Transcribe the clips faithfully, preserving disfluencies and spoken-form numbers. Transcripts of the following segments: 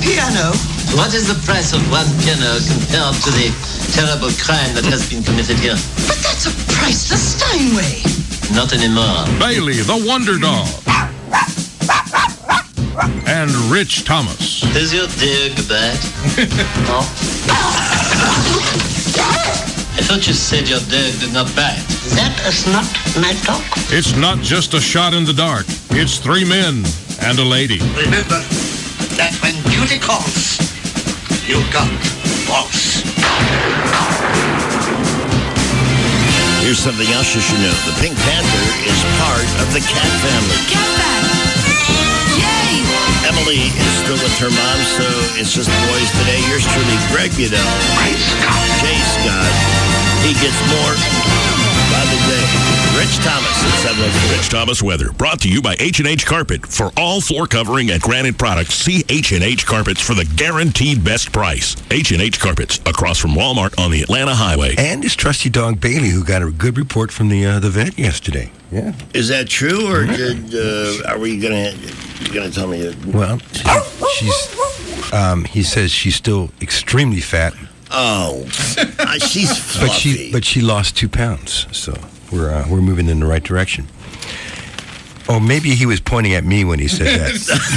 piano. What is the price of one piano compared to the terrible crime that has been committed here? But that's a priceless Steinway. Not anymore. Bailey, the Wonder Dog. And Rich Thomas. Does your dog bite? No. I thought you said your dog did not bite. That is not my dog. It's not just a shot in the dark. It's three men and a lady. Remember that when duty calls, you got balls. Here's something else you should know. The Pink Panther is part of the cat family. Cat back! Yay! Emily is still with her mom, so it's just the boys today. Yours truly, Greg Budell. Jay Scott. He gets more by the day. Rich Thomas at seven oh four. Rich Thomas weather brought to you by H and H Carpet. For all floor covering and granite products, see H and H Carpets for the guaranteed best price. H and H Carpets, across from Walmart on the Atlanta Highway. And his trusty dog Bailey, who got a good report from the uh, the vet yesterday. Yeah. Is that true, or did uh, are we gonna gonna tell me? That? Well, she's. Um, he says she's still extremely fat. Oh, uh, she's fluffy. But she but she lost two pounds, so we're uh, we're moving in the right direction. Oh, maybe he was pointing at me when he said that.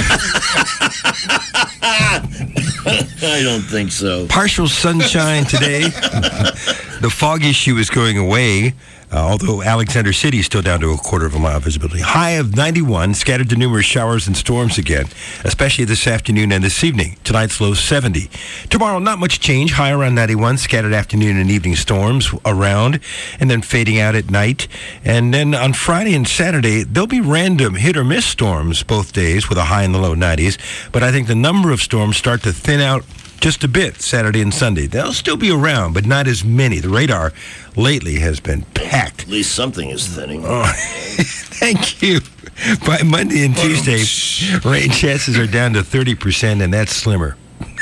I don't think so. Partial sunshine today. The fog issue is going away, uh, although Alexander City is still down to a quarter of a mile visibility. High of ninety-one, scattered to numerous showers and storms again, especially this afternoon and this evening. Tonight's low seventy. Tomorrow, not much change. High around ninety-one, scattered afternoon and evening storms around, and then fading out at night. And then on Friday and Saturday, there'll be random hit or miss storms both days with a high in the low nineties. But I think the number of storms start to thin out just a bit Saturday and Sunday. They'll still be around, but not as many. The radar lately has been packed. At least something is thinning. Oh, thank you. By Monday and Tuesday, rain chances are down to thirty percent, and that's slimmer.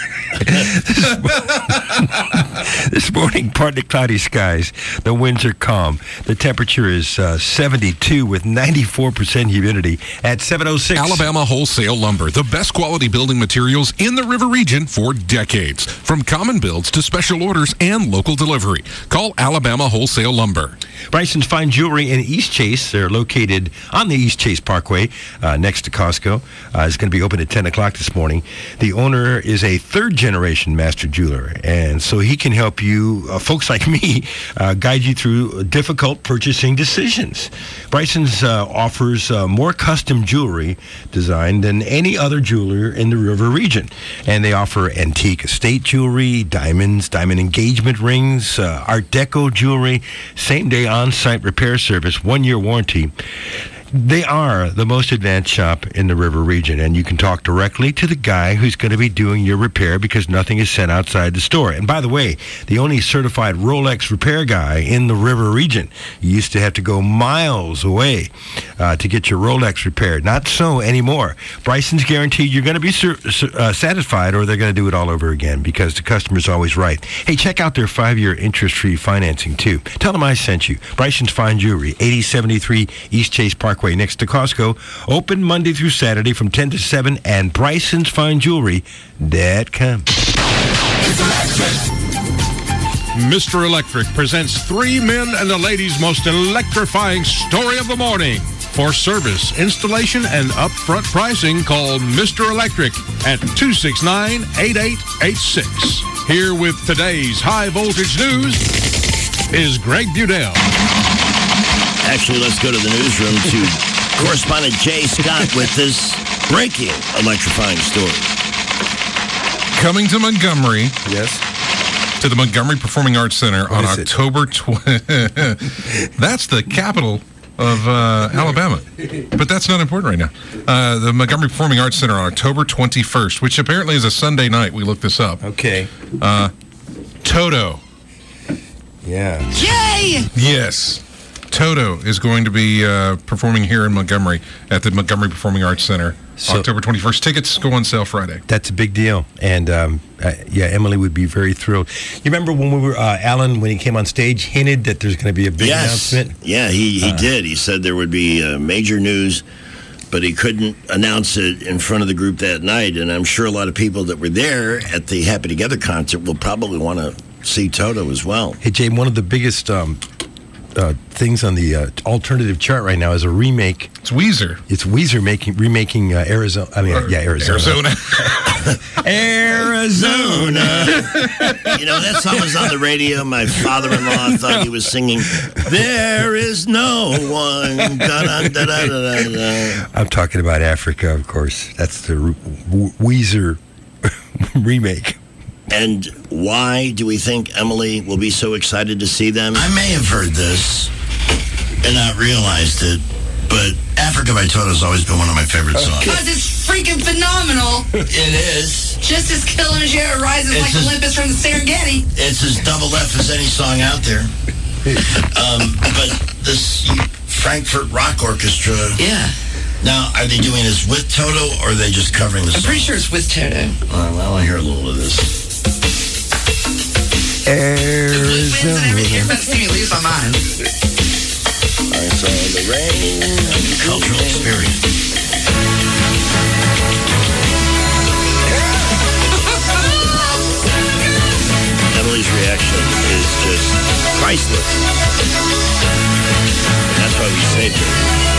This morning, partly cloudy skies. The winds are calm. The temperature is uh, seventy-two with ninety-four percent humidity at seven oh six. Alabama Wholesale Lumber, the best quality building materials in the River Region for decades. From common builds to special orders and local delivery. Call Alabama Wholesale Lumber. Bryson's Fine Jewelry in East Chase. They're located on the East Chase Parkway uh, next to Costco. Uh, it's going to be open at ten o'clock this morning. The owner is a third-generation master jeweler, and so he can help you, uh, folks like me, uh, guide you through difficult purchasing decisions. Bryson's uh, offers uh, more custom jewelry design than any other jeweler in the River Region, and they offer antique estate jewelry, diamonds, diamond engagement rings, uh, Art Deco jewelry, same-day on-site repair service, one-year warranty. They are the most advanced shop in the River Region, and you can talk directly to the guy who's going to be doing your repair because nothing is sent outside the store. And by the way, the only certified Rolex repair guy in the River Region. You used to have to go miles away uh, to get your Rolex repaired. Not so anymore. Bryson's guaranteed you're going to be sur- uh, satisfied, or they're going to do it all over again because the customer's always right. Hey, check out their five-year interest-free financing, too. Tell them I sent you. Bryson's Fine Jewelry, eighty seventy-three East Chase Parkway, next to Costco. Open Monday through Saturday from ten to seven, and Bryson's Fine Jewelry dot com. Mister Electric presents three men and a lady's most electrifying story of the morning. For service, installation, and upfront pricing, call Mister Electric at two six nine, eight eight eight six. Here with today's high voltage news is Greg Budell. Actually, let's go to the newsroom to correspondent Jay Scott with this breaking electrifying story. Coming to Montgomery. Yes. To the Montgomery Performing Arts Center what on October twentieth. That's the capital of uh, Alabama. But that's not important right now. Uh, the Montgomery Performing Arts Center on October twenty-first, which apparently is a Sunday night. We looked this up. Okay. Uh, Toto. Yeah. Yay! Yes. Toto is going to be uh, performing here in Montgomery at the Montgomery Performing Arts Center so, October twenty-first. Tickets go on sale Friday. That's a big deal. And, um, uh, yeah, Emily would be very thrilled. You remember when we were, uh, Alan, when he came on stage, hinted that there's going to be a big yes. announcement? Yeah, he, he uh, did. He said there would be uh, major news but he couldn't announce it in front of the group that night. And I'm sure a lot of people that were there at the Happy Together concert will probably want to see Toto as well. Hey, Jay, one of the biggest um, uh, things on the uh, alternative chart right now is a remake. It's Weezer. It's Weezer making remaking uh, Arizona. I mean, uh, yeah, Arizona. Arizona. Arizona. You know, that song was on the radio. My father-in-law thought he was singing, "There is no one." Da-da-da-da-da-da. I'm talking about Africa, of course. That's the w- Weezer remake. And why do we think Emily will be so excited to see them? I may have heard this and not realized it, but Africa by Toto has always been one of my favorite songs. Because it's freaking phenomenal. It is. Just as Kilimanjaro rises It's like a- Olympus from the Serengeti. It's as double F as any song out there. Um, but this Frankfurt Rock Orchestra, Yeah. now, are they doing this with Toto, or are they just covering the I'm song? pretty sure it's with Toto. Uh, well, I hear a little of this. Wins and everything. You're Arizona. about to see me lose my mind. I saw the rain. Cultural experience. Emily's reaction is just priceless. That's why we saved it.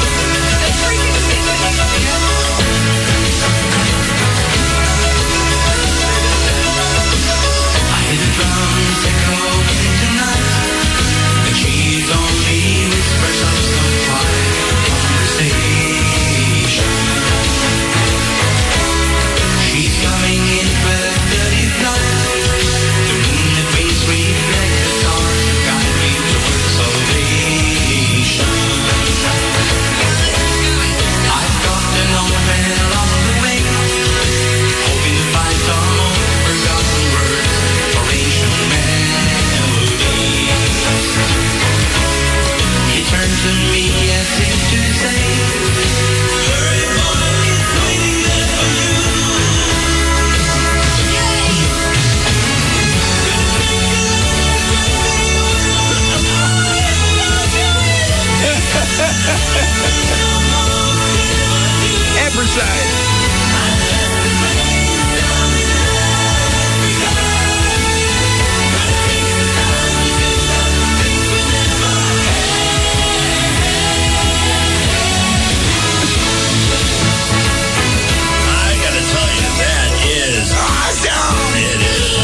I gotta tell you, that is awesome. It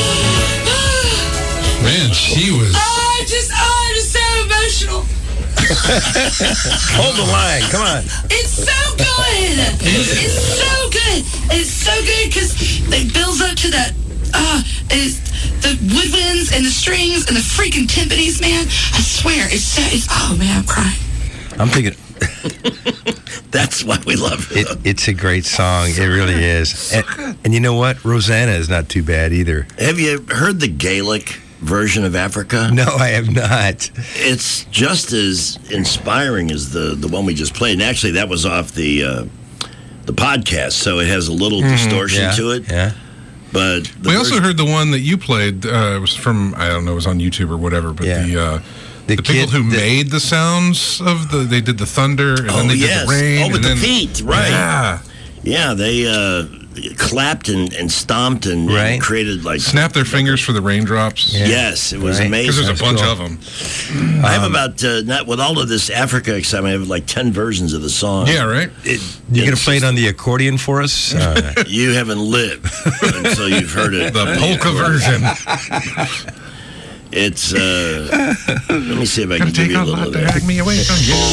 is. Man, she was... Oh, I just, oh, I'm just so emotional. Hold the line. Come on. It's so good. It's so good. It's so good because it builds up to that, uh, it's the woodwinds and the strings and the freaking timpanis, man. I swear, it's so, it's, oh, man, I'm crying. I'm thinking That's why we love it. it, it's a great song. It really is. And, and you know what? Rosanna is not too bad either. Have you heard the Gaelic version of Africa? No, I have not. It's just as inspiring as the, the one we just played. And actually, that was off the uh, the podcast, so it has a little distortion Yeah, to it. Yeah. But the We also version- heard the one that you played. Uh, it was from, I don't know, it was on YouTube or whatever, but Yeah. the... Uh, The The, kid- people who the- made the sounds of the, they did the thunder, and Oh, then they yes. did the rain. Oh, with and the then, feet, right. Yeah. Yeah, they uh, clapped and, and stomped and, and Right. created like... Snap their fingers for the raindrops. Yeah. Yes, it was Right. Because amazing. there's a That's bunch cool. of them. I have about, uh, not with all of this Africa excitement, I have like ten versions of the song. Yeah, right? It, You're going it's to play it just- on the accordion for us? Uh, You haven't lived until you've heard it. The polka version. It's, uh, let me see if I Gonna can give take you a a little lot of to that. drag me away from you.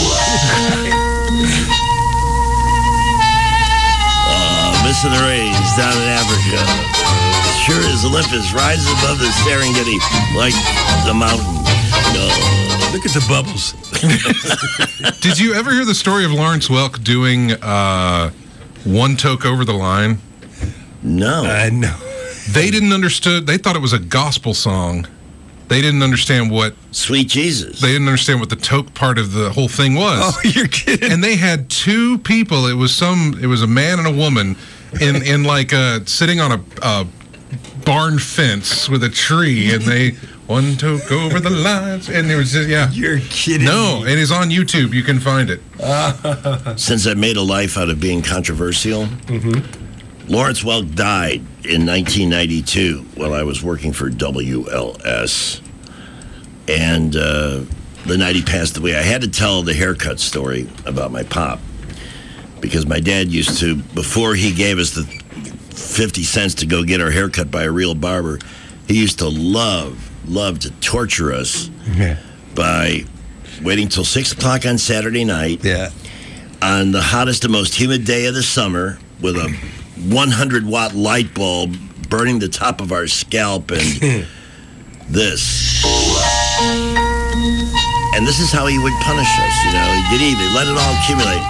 Uh, missing the rains down in Africa. Sure as Olympus rises above the Serengeti like the mountain. No. look at the bubbles. Did you ever hear the story of Lawrence Welk doing uh, One Toke Over the Line? No. I know. They didn't understood. They thought it was a gospel song. They didn't understand what Sweet Jesus. they didn't understand what the toke part of the whole thing was. Oh, you're kidding. And they had two people. It was some. It was a man and a woman, in in like uh sitting on a, a barn fence with a tree, and they One took over the lines, and there was just, yeah. You're kidding No, me. it is on YouTube. You can find it. Since I made a life out of being controversial, Mm-hmm. Lawrence Welk died in nineteen ninety-two while I was working for W L S. And uh, the night he passed away, I had to tell the haircut story about my pop. Because my dad used to, before he gave us the fifty cents to go get our haircut by a real barber, he used to love, love to torture us Yeah. by waiting till six o'clock on Saturday night Yeah. on the hottest and most humid day of the summer with a one hundred watt light bulb burning the top of our scalp and this. And this is how he would punish us, you know. He'd get even, let it all accumulate.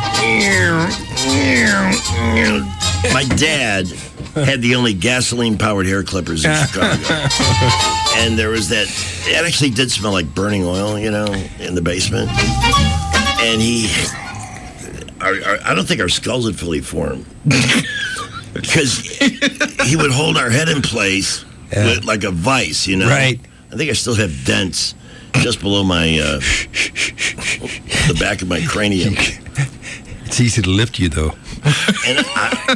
My dad had the only gasoline-powered hair clippers in Chicago. And there was that, it actually did smell like burning oil, you know, in the basement. And he, our, our, I don't think our skulls had fully formed. Because he would hold our head in place Yeah. with, like a vice, you know. Right. I think I still have dents just below my, uh, the back of my cranium. It's easy to lift you, though. And I,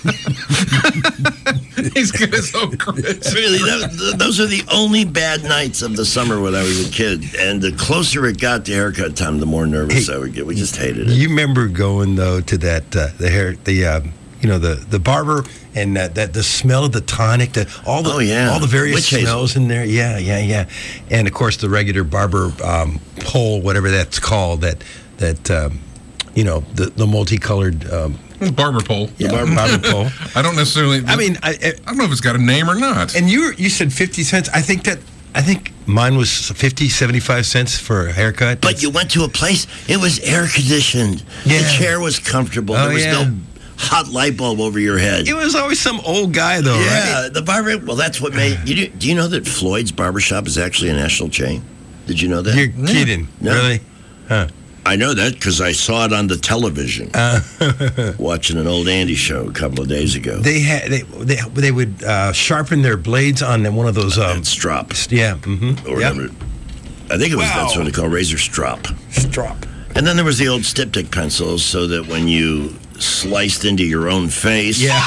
He's gonna so Chris. really, that, those are the only bad nights of the summer when I was a kid. And the closer it got to haircut time, the more nervous Hey, I would get. We just hated it. You remember going though to that uh, the hair the um, you know the the barber and that, that the smell of the tonic, the all the Oh, yeah. all the various Witch hazel. smells in there. Yeah, yeah, yeah. And of course the regular barber um, pole, whatever that's called, that that um, you know the the multicolored um, Barber pole. yeah, barber pole. I don't necessarily. I mean, I, I, I don't know if it's got a name or not. and you you said fifty cents. I think that I think mine was fifty, seventy-five cents for a haircut. But you went to a place, it was air conditioned. Yeah. The chair was comfortable. Oh, there was yeah. no hot light bulb over your head. It was always some old guy though, Yeah, right? the barber. Well, that's what made. You do, do you know that Floyd's Barbershop is actually a national chain? Did you know that? You're kidding, No. really? Huh. I know that because I saw it on the television. Uh, Watching an old Andy show a couple of days ago. They had they they, they would uh, sharpen their blades on them, one of those um, And strop. yeah, mm-hmm. Or yep. whatever. I think it was Wow. that's what they call razor strop. strop. And then there was the old styptic pencils, so that when you sliced into your own face, Yeah,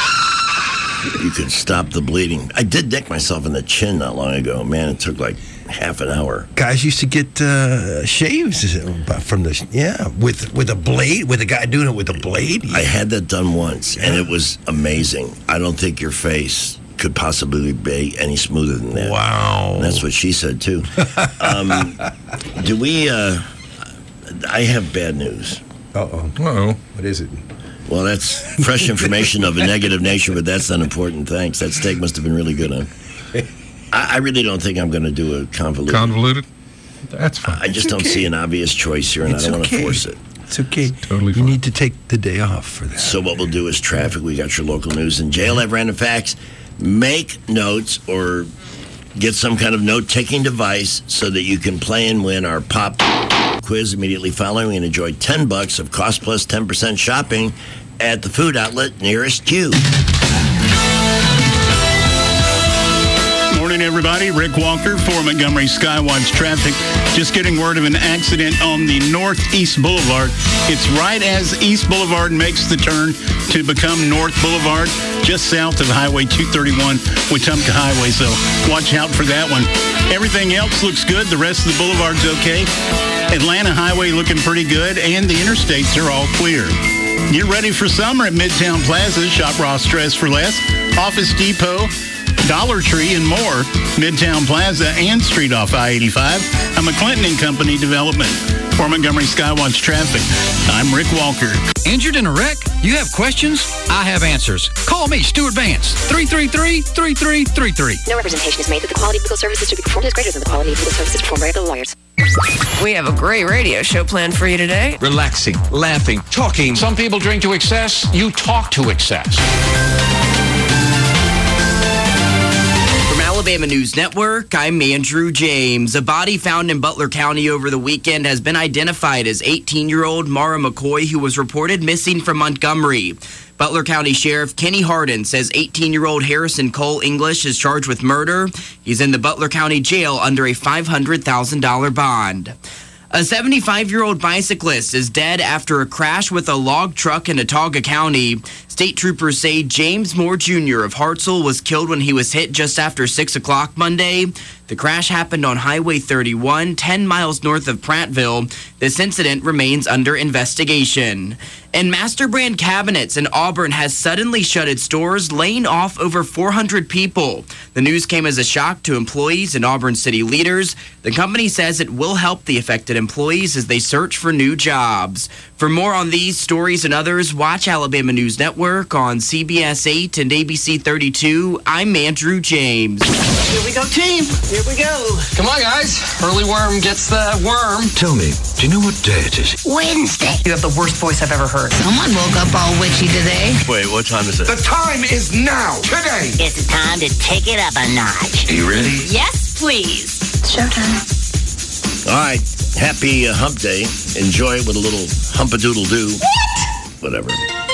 you could stop the bleeding. I did nick myself in the chin not long ago. Man, it took like half an hour. guys used to get uh, shaves from the yeah with with a blade, with a guy doing it with a blade. I had that done once, and it was amazing. I don't think your face could possibly be any smoother than that. Wow, And that's what she said, too. Um, do we, uh, I have bad news. Uh oh, Uh-oh. what is it? Well, that's fresh information of a negative nature, but that's not important. Thanks. That steak must have been really good, huh? I, I really don't think I'm going to do a convoluted. Convoluted? That's fine. I just don't see an obvious choice here, and It's I don't want to okay. force it. It's okay. Totally You fine. need to take the day off for that. So what we'll do is traffic. We got your local news and jail. Have random facts. Make notes or get some kind of note-taking device so that you can play and win our pop quiz immediately following and enjoy ten bucks of cost plus ten percent shopping at the food outlet nearest you. Morning, everybody. Rick Walker for Montgomery Skywatch Traffic. Just getting word of an accident on the Northeast Boulevard. It's right as East Boulevard makes the turn to become North Boulevard, just south of Highway two thirty-one, Wetumpka Highway. So watch out for that one. Everything else looks good. The rest of the boulevard's okay. Atlanta Highway looking pretty good, and the interstates are all clear. Get ready for summer at Midtown Plaza. Shop Ross Dress for Less, Office Depot, Dollar Tree, and more. Midtown Plaza and Street off I eighty-five, a McClinton and Company development. For Montgomery Skywatch Traffic, I'm Rick Walker. Injured in a wreck? You have questions? I have answers. Call me, Stuart Vance, three three three, three three three three. No representation is made that the quality of legal services to be performed is greater than the quality of legal services performed by other lawyers. We have a great radio show planned for you today. Relaxing, laughing, talking. Some people drink to excess. You talk to excess. From Alabama News Network, I'm Andrew James. A body found in Butler County over the weekend has been identified as eighteen-year-old Mara McCoy, who was reported missing from Montgomery. Butler County Sheriff Kenny Hardin says eighteen-year-old Harrison Cole English is charged with murder. He's in the Butler County Jail under a five hundred thousand dollars bond. A seventy-five-year-old bicyclist is dead after a crash with a log truck in Autauga County. State troopers say James Moore Junior of Hartselle was killed when he was hit just after six o'clock Monday. The crash happened on Highway thirty-one, ten miles north of Prattville. This incident remains under investigation. And Master Brand Cabinets in Auburn has suddenly shut its doors, laying off over four hundred people. The news came as a shock to employees and Auburn city leaders. The company says it will help the affected employees as they search for new jobs. For more on these stories and others, watch Alabama News Network on C B S eight and A B C thirty-two. I'm Andrew James. Here we go, team. Here we go. Come on, guys. Early worm gets the worm. Tell me, do you know what day it is? Wednesday. You have the worst voice I've ever heard. Someone woke up all witchy today. Wait, what time is it? The time is now, today. It's time to take it up a notch. Are you ready? Yes, please. It's showtime. All right. Happy uh, hump day. Enjoy it with a little hump-a-doodle-doo. What? Whatever.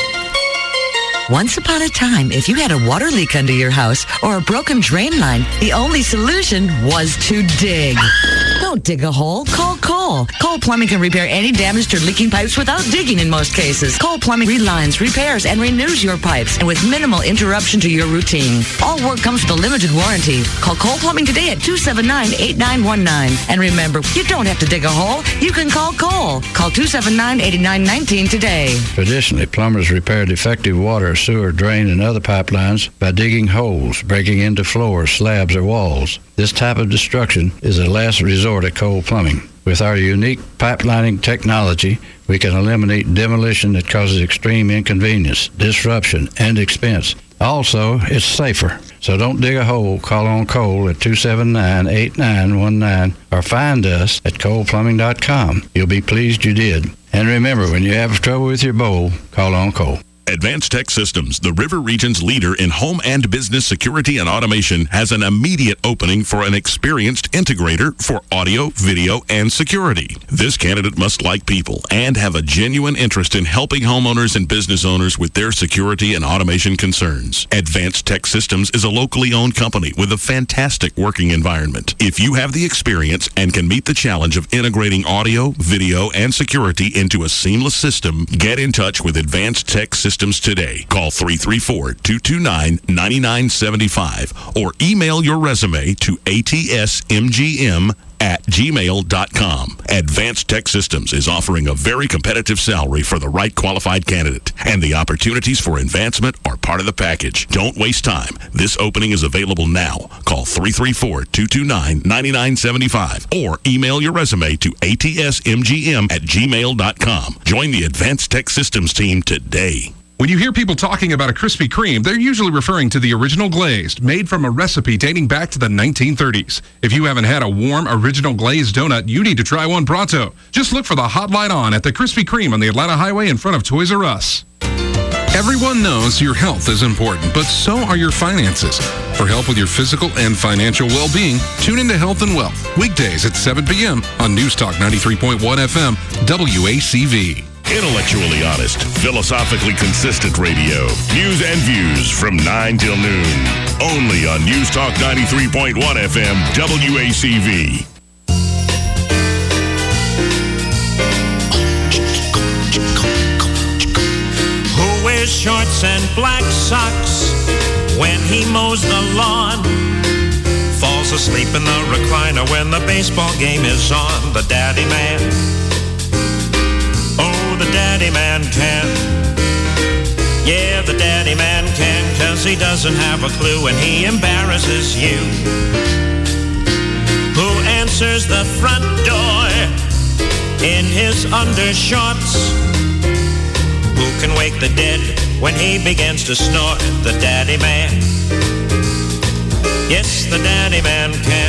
Once upon a time, if you had a water leak under your house or a broken drain line, the only solution was to dig. Don't dig a hole. Call Cole. Cole Plumbing can repair any damaged or leaking pipes without digging in most cases. Cole Plumbing relines, repairs, and renews your pipes, and with minimal interruption to your routine. All work comes with a limited warranty. Call Cole Plumbing today at two seven nine, eight nine one nine. And remember, you don't have to dig a hole. You can call Cole. Call two seven nine, eight nine one nine today. Traditionally, plumbers repair defective water, sewer, drain, and other pipelines by digging holes, breaking into floors, slabs, or walls. This type of destruction is a last resort at Cole Plumbing. With our unique pipelining technology, we can eliminate demolition that causes extreme inconvenience, disruption, and expense. Also, it's safer. So don't dig a hole. Call on Cole at two seven nine, eight nine one nine or find us at cole plumbing dot com. You'll be pleased you did. And remember, when you have trouble with your bowl, call on Cole. Advanced Tech Systems, the River Region's leader in home and business security and automation, has an immediate opening for an experienced integrator for audio, video, and security. This candidate must like people and have a genuine interest in helping homeowners and business owners with their security and automation concerns. Advanced Tech Systems is a locally owned company with a fantastic working environment. If you have the experience and can meet the challenge of integrating audio, video, and security into a seamless system, get in touch with Advanced Tech Systems today. Call three three four, two two nine, nine nine seven five or email your resume to A T S M G M at gmail dot com. Advanced Tech Systems is offering a very competitive salary for the right qualified candidate, and the opportunities for advancement are part of the package. Don't waste time. This opening is available now. Call three three four, two two nine, nine nine seven five or email your resume to A T S M G M at gmail dot com. Join the Advanced Tech Systems team today. When you hear people talking about a Krispy Kreme, they're usually referring to the original glazed, made from a recipe dating back to the nineteen thirties. If you haven't had a warm, original glazed donut, you need to try one pronto. Just look for the hot light on at the Krispy Kreme on the Atlanta Highway in front of Toys R Us. Everyone knows your health is important, but so are your finances. For help with your physical and financial well-being, tune into Health and Wealth, weekdays at seven p.m. on News Talk ninety-three point one F M, W A C V. Intellectually honest, philosophically consistent radio. News and views from nine till noon. Only on News Talk ninety-three point one F M, W A C V. Who wears shorts and black socks when he mows the lawn? Falls asleep in the recliner when the baseball game is on. The daddy man. The daddy man can. Yeah, the daddy man can, 'cause he doesn't have a clue and he embarrasses you. Who answers the front door in his undershorts? Who can wake the dead when he begins to snort? The daddy man. Yes, the daddy man can.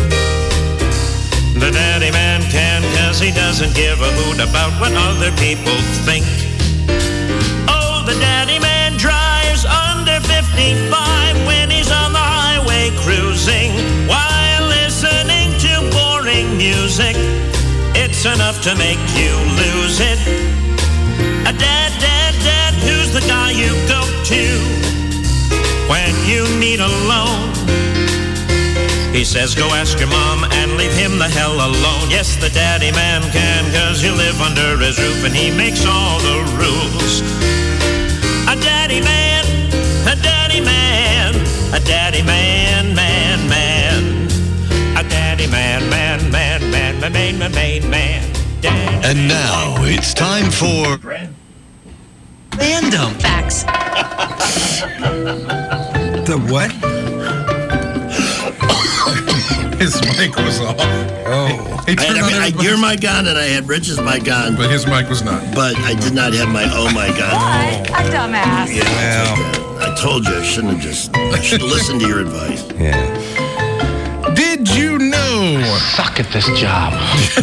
The daddy man can, 'cause he doesn't give a hoot about what other people think. Oh, the daddy man drives under fifty-five when he's on the highway cruising while listening to boring music. It's enough to make you lose it. A dad, dad, dad, who's the guy you go to when you need a loan? He says, go ask your mom and leave him the hell alone. Yes, the daddy man can, cause you live under his roof and he makes all the rules. A daddy man, a daddy man, a daddy man, man, man. A daddy man, man, man, man, man, man, man, man, man. Daddy. And now it's time for Random Facts. The what? His mic was off. Oh. He I had turned a- on I- everybody's- your mic on and I had Rich's mic on. But his mic was not. But I did not have my oh my god. What? A dumbass. Yeah, I, I told you I shouldn't have just. I should have listened to your advice. Yeah. Did you know? Suck at this job.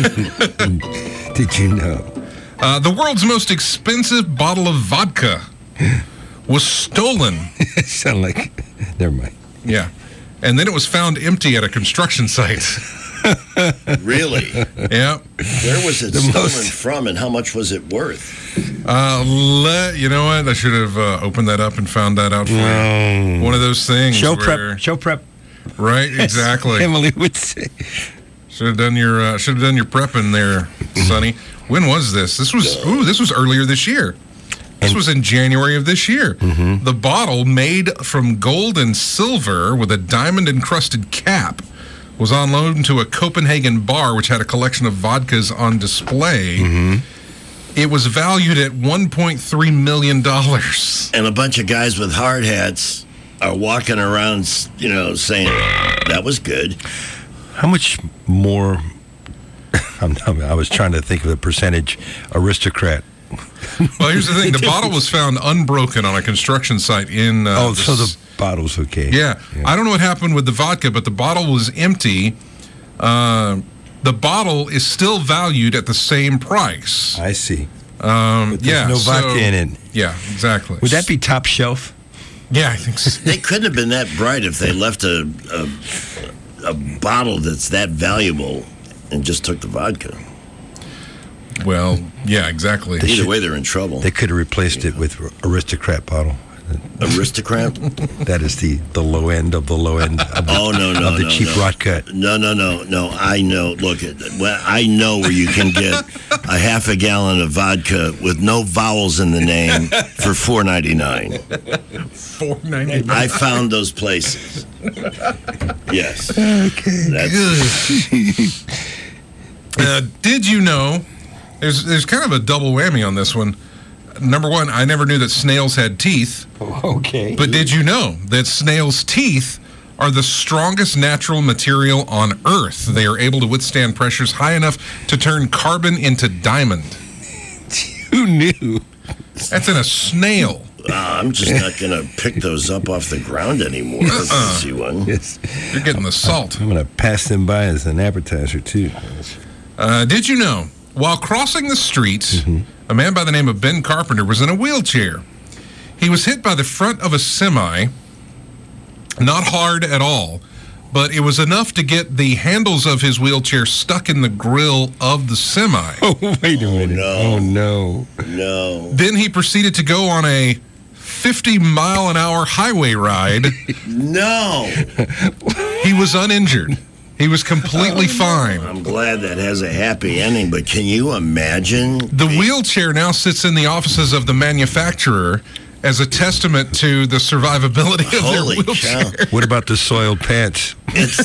Did you know? Uh, the world's most expensive bottle of vodka was stolen. Sound like. Never mind. Yeah. And then it was found empty at a construction site. Really? Yeah. Where was it The stolen most- from, and how much was it worth? Uh, let, you know what? I should have uh, opened that up and found that out for you. One of those things. Show where, prep. Show prep. Right, exactly. Emily would say. Should have done your uh, should have done your prepping there, Sonny. When was this? This was ooh, this was earlier this year. This was in January of this year. Mm-hmm. The bottle, made from gold and silver with a diamond-encrusted cap, was on loan to a Copenhagen bar which had a collection of vodkas on display. Mm-hmm. It was valued at one point three million dollars. And a bunch of guys with hard hats are walking around, you know, saying, that was good. How much more? I'm, I'm, I was trying to think of the percentage aristocrat. Well, here's the thing. The bottle was found unbroken on a construction site in... Uh, oh, the so s- the bottle's okay. Yeah. I don't know what happened with the vodka, but the bottle was empty. Uh, the bottle is still valued at the same price. I see. Um, But there's yeah, no so- vodka in it. Yeah, exactly. Would that be top shelf? Yeah, I think so. They couldn't have been that bright if they left a, a, a bottle that's that valuable and just took the vodka. Well, yeah, exactly. Either way, they're in trouble. They could have replaced it with aristocrat bottle. Aristocrat? That is the, the low end of the low end of the, Oh, no, no, of the no, cheap no. rot cut. No, no, no, no. I know. Look, at well, I know where you can get a half a gallon of vodka with no vowels in the name for four ninety-nine. four ninety-nine. I found those places. Yes. Okay, good. uh, did you know? There's there's kind of a double whammy on this one. Number one, I never knew that snails had teeth. Okay. But did you know that snails' teeth are the strongest natural material on Earth? They are able to withstand pressures high enough to turn carbon into diamond. Who knew? That's in a snail. Uh, I'm just not going to pick those up off the ground anymore. Uh-uh. See one. Yes. You're getting the salt. I'm going to pass them by as an appetizer, too. Uh, did you know, while crossing the street, Mm-hmm. a man by the name of Ben Carpenter was in a wheelchair. He was hit by the front of a semi, not hard at all, but it was enough to get the handles of his wheelchair stuck in the grill of the semi. Oh, wait a minute. no. Oh, no. No. Then he proceeded to go on a fifty mile an hour highway ride. No. He was uninjured. He was completely fine. I'm glad that has a happy ending, but can you imagine? The wheelchair now sits in the offices of the manufacturer as a testament to the survivability of Holy their wheelchair. cow. What about the soiled pants? It's,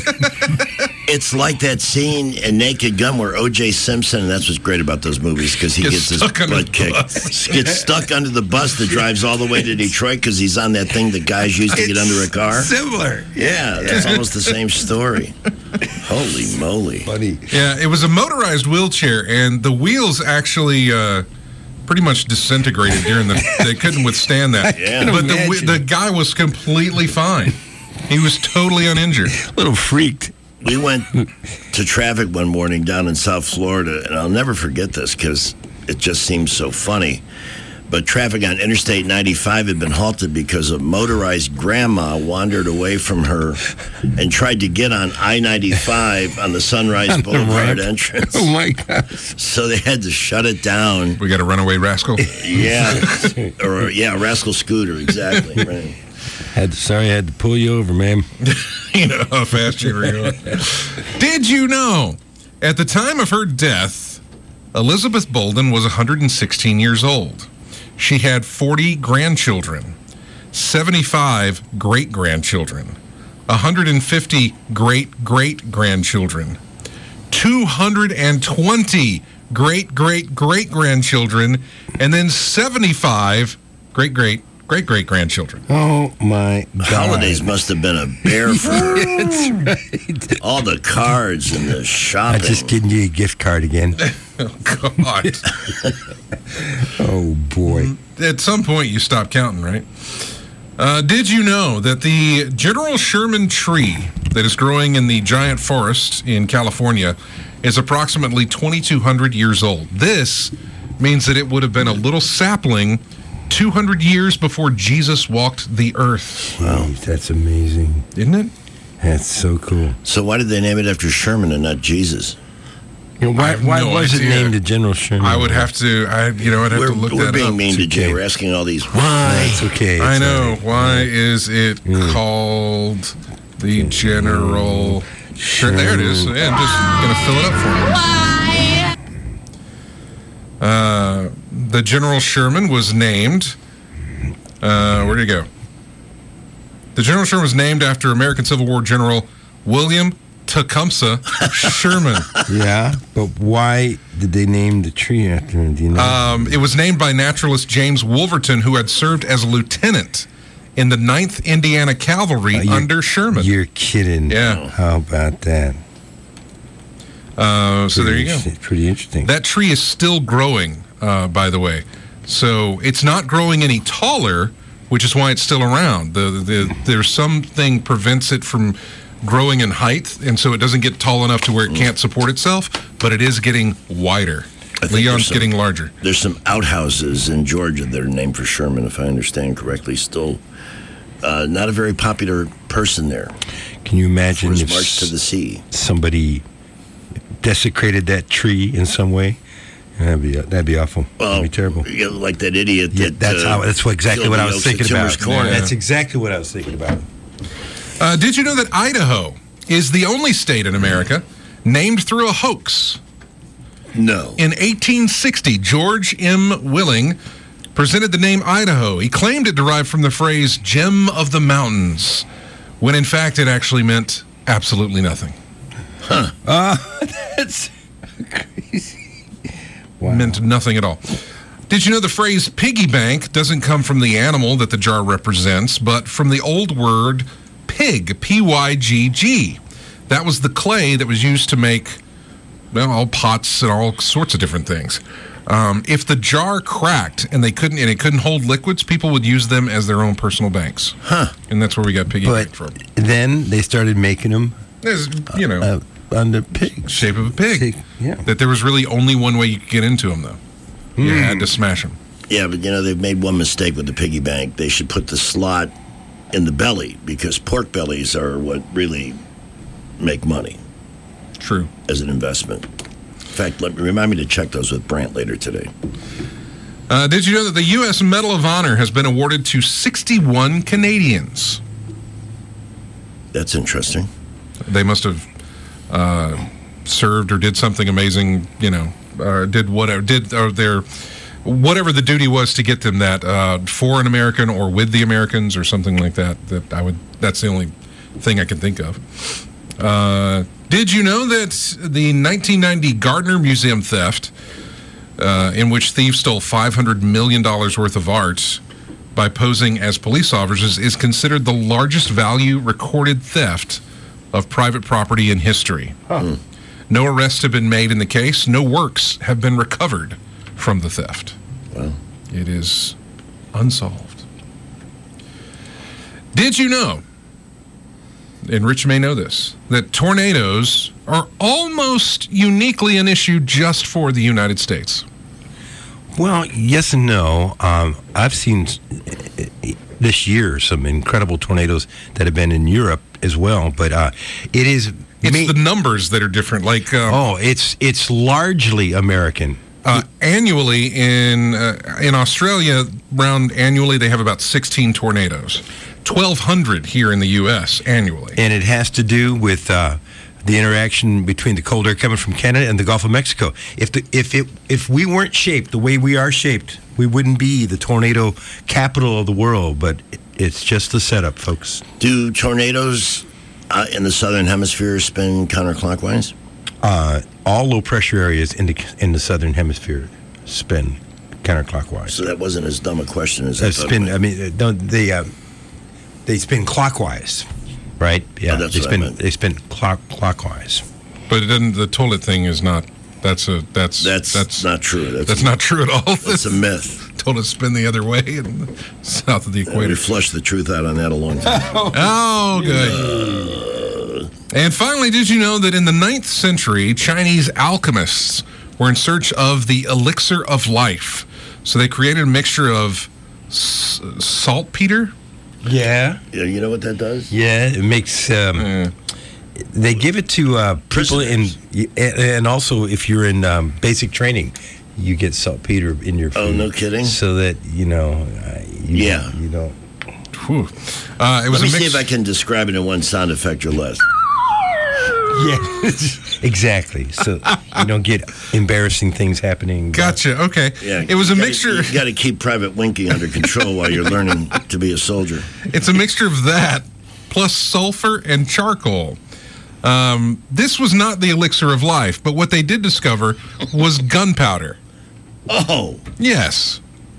it's like that scene in Naked Gun where O J Simpson, and that's what's great about those movies, because he Gets gets his stuck under butt the kicked. bus. Gets stuck under the bus that drives all the way to Detroit because he's on that thing that guys use to get under a car. Similar. Yeah, it's almost the same story. Holy moly. Funny. Yeah, it was a motorized wheelchair, and the wheels actually uh, pretty much disintegrated during the. They couldn't withstand that. Yeah. But the Imagine. the guy was completely fine. He was totally uninjured. A little freaked. We went to traffic one morning down in South Florida, and I'll never forget this because it just seems so funny. But traffic on Interstate ninety-five had been halted because a motorized grandma wandered away from her and tried to get on I ninety-five on the Sunrise On the Boulevard ramp. entrance. Oh, my God. So they had to shut it down. We got a runaway rascal? Yeah. Or, yeah, rascal scooter, exactly. Right. Had to, sorry, I had to pull you over, ma'am. You know how fast you were going. Did you know, at the time of her death, Elizabeth Bolden was one hundred sixteen years old. She had forty grandchildren, seventy-five great-grandchildren, one hundred fifty great-great-grandchildren, two hundred twenty great-great-great-grandchildren, and then seventy-five great-great-great-great-grandchildren. Oh, my God. Holidays must have been a bear for her. That's right. All the cards and the shopping. I'm just getting you a gift card again. Oh, God. Oh, boy. At some point, you stop counting, right? Uh, did you know that the General Sherman tree that is growing in the giant forest in California is approximately twenty-two hundred years old? This means that it would have been a little sapling two hundred years before Jesus walked the earth. Wow, that's amazing. Isn't it? That's so cool. So why did they name it after Sherman and not Jesus? You know, I why have why no was idea. it named the General Sherman? I would have to, I, you know, I'd have We're, to look we're that being up. mean to Jay. okay. We're asking all these Why? It's okay. I It's know. all right. Why is it Mm. called the General Sherman? There it is. Yeah, I'm just going to fill it up for you. Why? Uh, the General Sherman was named. Uh, where did he go? The General Sherman was named after American Civil War General William Tecumseh Sherman. Yeah, but why did they name the tree after him? Do you know? Um, it was named by naturalist James Wolverton, who had served as a lieutenant in the ninth Indiana Cavalry Uh, you're- under Sherman. You're kidding. Yeah. How about that? Uh, so there you go. Pretty- Pretty interesting. That tree is still growing, uh, by the way. So it's not growing any taller, which is why it's still around. The, the, there's something prevents it from growing in height, and so it doesn't get tall enough to where it can't support itself, but it is getting wider. I think Leon's there's some- getting larger. There's some outhouses in Georgia that are named for Sherman, if I understand correctly. Still uh, not a very popular person there. Can you For imagine his if march to the sea. somebody desecrated that tree in some way? That'd be that'd be awful. Well, that'd be terrible. You know, like that idiot. Yeah, that, that's uh, how. That's what exactly killed what the I was Oaks at thinking Timmer's about. Corner. That's exactly what I was thinking about. Uh, did you know that Idaho is the only state in America named through a hoax? No. In eighteen sixty, George M. Willing presented the name Idaho. He claimed it derived from the phrase gem of the mountains, when in fact it actually meant absolutely nothing. Huh. Uh, that's crazy. Wow. Meant nothing at all. Did you know the phrase piggy bank doesn't come from the animal that the jar represents, but from the old word pig, P Y G G. That was the clay that was used to make, well, all pots and all sorts of different things. Um, if the jar cracked and they couldn't and it couldn't hold liquids, people would use them as their own personal banks. Huh. And that's where we got piggy But bank from. then they started making them There's, you know, uh, under pigs. shape of a pig. Pig, yeah. That there was really only one way you could get into them, though. You Mm. had to smash them. Yeah, but you know, they've made one mistake with the piggy bank. They should put the slot in the belly, because pork bellies are what really make money True. as an investment. In fact, let me, remind me to check those with Brant later today. Uh, did you know that the U S Medal of Honor has been awarded to sixty-one Canadians? That's interesting. They must have uh, served or did something amazing, you know, or did whatever, did or their, whatever the duty was to get them that, uh, for an American or with the Americans or something like that. That I would, that's the only thing I can think of. Uh, did you know that the nineteen ninety Gardner Museum theft, uh, in which thieves stole five hundred million dollars worth of art by posing as police officers, is considered the largest value recorded theft of private property in history? Huh. No arrests have been made in the case. No works have been recovered from the theft. Wow. It is unsolved. Did you know, and Rich may know this, that tornadoes are almost uniquely an issue just for the United States? Well, yes and no. Um, I've seen this year some incredible tornadoes that have been in Europe as well, but uh, it is... It's ma- the numbers that are different. Like um, Oh, it's it's largely American. Uh, annually in uh, in Australia, round annually, they have about sixteen tornadoes. twelve hundred here in the U S annually. And it has to do with uh, the interaction between the cold air coming from Canada and the Gulf of Mexico. If the if it if we weren't shaped the way we are shaped, we wouldn't be the tornado capital of the world. But it, it's just the setup, folks. Do tornadoes uh, in the southern hemisphere spin counterclockwise? Uh, all low pressure areas in the in the southern hemisphere spin counterclockwise. So that wasn't as dumb a question as I They thought. spin. I mean, don't they? Uh, they spin clockwise, right? Yeah, Oh, that's they what I spin. meant. They spin clock clockwise. But it doesn't, the toilet thing is not. That's a that's That's, that's not true. That's, that's not true at all. That's a myth. Toilets spin the other way in south of the We equator. flushed the truth out on that a long time ago. Oh, good. And finally, did you know that in the ninth century, Chinese alchemists were in search of the elixir of life? So they created a mixture of s- saltpeter. Yeah. Yeah, you know what that does? Yeah, it makes. Um, They give it to uh, people in, and also if you're in um, basic training, you get saltpeter in your food. Oh, no kidding? So that you know. Uh, you Yeah. Don't, you don't. Whew. Uh, it was Let me a see mix- if I can describe it in one sound effect or less. Yeah, exactly. So you don't get embarrassing things happening. Gotcha. Okay. Yeah, It was a you gotta- mixture. You got to keep Private Winky under control while you're learning to be a soldier. It's a mixture of that plus sulfur and charcoal. Um, this was not the elixir of life, but what they did discover was gunpowder. Oh. Yes.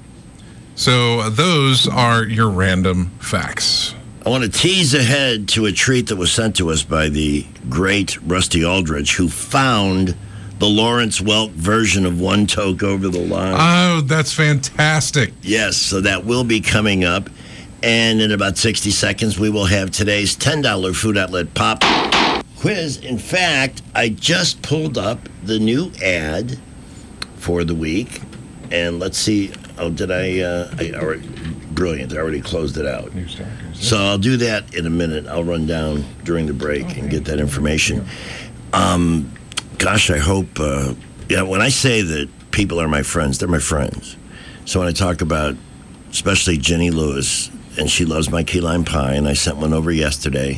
So uh, those are your random facts. I want to tease ahead to a treat that was sent to us by the great Rusty Aldrich, who found the Lawrence Welk version of One Toke Over the Line. Oh, that's fantastic. Yes, so that will be coming up. And in about sixty seconds, we will have today's ten dollars Food Outlet Pop quiz. In fact, I just pulled up the new ad for the week. And let's see. Oh, did I? Uh, I already, brilliant. I already closed it out. So I'll do that in a minute. I'll run down during the break and get that information. Um, gosh, I hope. Uh, yeah, when I say that people are my friends, they're my friends. So when I talk about, especially Jenny Lewis, and she loves my key lime pie, and I sent one over yesterday.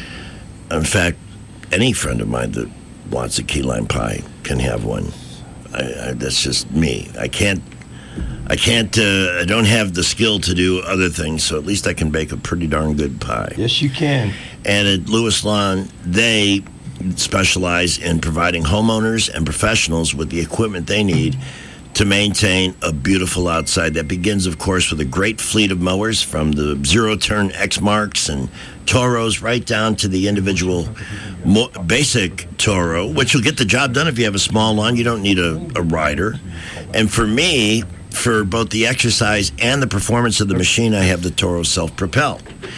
In fact, any friend of mine that wants a key lime pie can have one. I, I, that's just me. I can't. I can't. Uh, I don't have the skill to do other things, so at least I can bake a pretty darn good pie. Yes, you can. And at Lewis Lawn, they specialize in providing homeowners and professionals with the equipment they need to maintain a beautiful outside. That begins, of course, with a great fleet of mowers, from the zero-turn X-Marks and Toros right down to the individual mo- basic Toro, which will get the job done if you have a small lawn. You don't need a, a rider. And for me, for both the exercise and the performance of the machine, I have the Toro Self-Propel.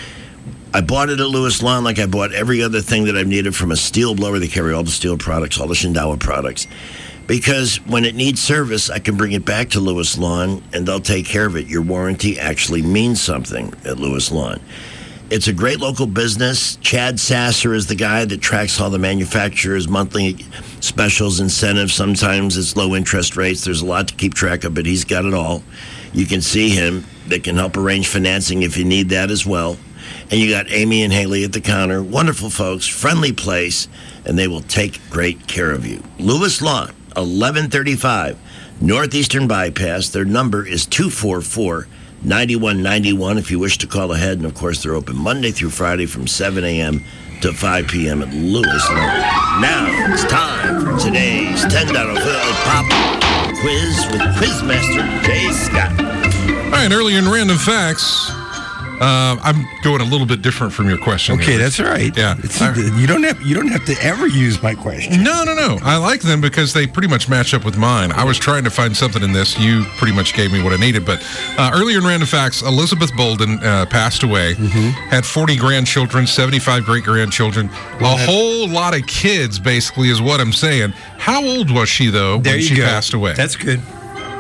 I bought it at Lewis Lawn like I bought every other thing that I've needed from a steel blower. They carry all the steel products, all the Shindawa products. Because when it needs service, I can bring it back to Lewis Lawn, and they'll take care of it. Your warranty actually means something at Lewis Lawn. It's a great local business. Chad Sasser is the guy that tracks all the manufacturers' monthly specials, incentives. Sometimes it's low interest rates. There's a lot to keep track of, but he's got it all. You can see him. They can help arrange financing if you need that as well. And you got Amy and Haley at the counter. Wonderful folks, friendly place, and they will take great care of you. Lewis Lawn, eleven thirty-five Northeastern Bypass. Their number is two four four, nine one nine one if you wish to call ahead. And, of course, they're open Monday through Friday from seven a.m. to five p.m. at Lewis Lawn. Now it's time for today's ten dollars Pop Quiz with Quizmaster Jay Scott. All right, earlier in Random Facts, uh, I'm going a little bit different from your question. Okay, here. that's all right. Yeah. It's, you don't have you don't have to ever use my question. No, no, no. I like them because they pretty much match up with mine. I was trying to find something in this. You pretty much gave me what I needed. But uh, earlier in Random Facts, Elizabeth Bolden uh, passed away, Mm-hmm. had forty grandchildren, seventy-five great-grandchildren, a whole lot of kids, basically, is what I'm saying. How old was she, though, There when you she go. passed away? That's good.